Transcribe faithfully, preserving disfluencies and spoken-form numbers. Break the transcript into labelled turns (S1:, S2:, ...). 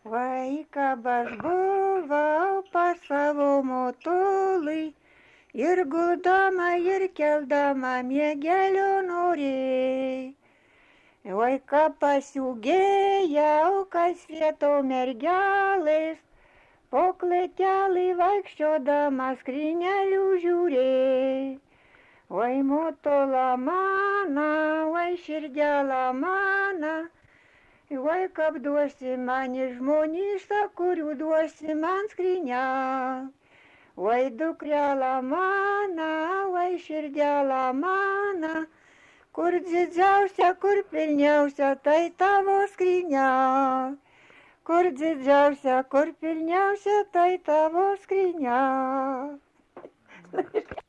S1: Vai, kad aš buvau pas savo motulį ir guldama ir keldama miegelio norėjai. Vai, kad pasiūgėjau, kas vieto mergelės, po kletelį vaikščiodama skrynelių žiūrėjai. Vai, motola mana, vai, širdelė mana, vai, kaip duosi man iš žmonėse, kurių duosi man skrynę. Vai, dukrelė mana, vai, širdelė mana, kur didžiausia, kur pilniausia, tai tavo skrynė. Kur didžiausia, kur pilniausia, tai tavo skrynė.